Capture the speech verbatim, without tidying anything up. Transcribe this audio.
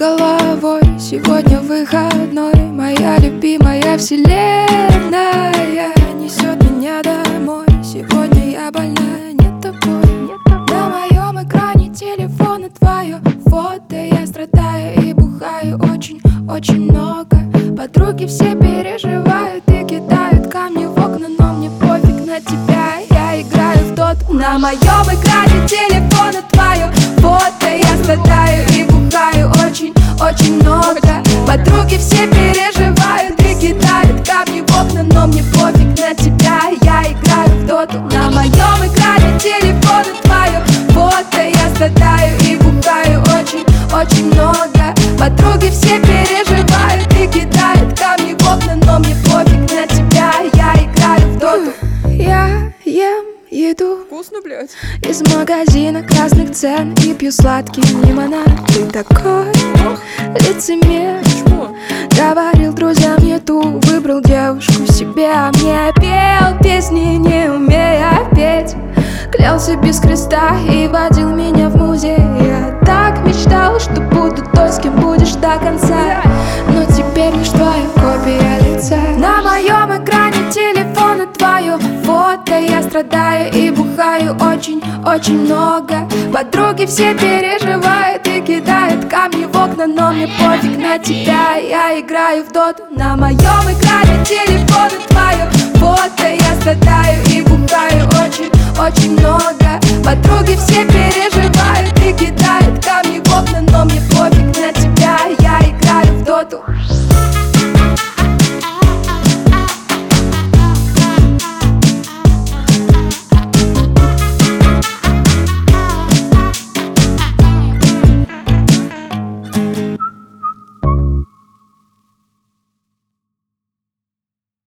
головой. Сегодня выходной, моя любимая вселенная несет меня домой. Сегодня я больна, не тобой. На моем экране телефона твое фото. Я страдаю и бухаю очень-очень много. Подруги все переживают и кидают камни в окна, но мне пофиг на тебя, я играю в доту. На моем экране телефона твое фото. Я страдаю и бухаю очень-очень много. Подруги все переживают и кидают камни в окна, но мне пофиг на тебя, я играю в доту. На моем экране телефона твое фото. Я страдаю и бухаю очень-очень много. Подруги все переживают и кидают камни в окна, но мне пофиг на тебя, я играю в доту. Я ем еду Вкусно, блядь. из магазина красных цен и пью сладкий лимонад. Ты такой лицемер. Почему? Говорил друзьям не ту, выбрал девушку себе, а мне пел песни, не умея петь. Клялся без креста и водил меня в музей. Я так мечтал, что буду той, с кем будешь до конца, но теперь лишь твоя копия лица. На моем экране телефона твое фото. Я страдаю и бухаю очень-очень много. Подруги все переживают и кидают камни в окна, но мне пофиг на тебя, я играю в доту. На моем экране телефона твое фото. Я страдаю и бухаю очень-очень много. Подруги все переживают и кидают камни в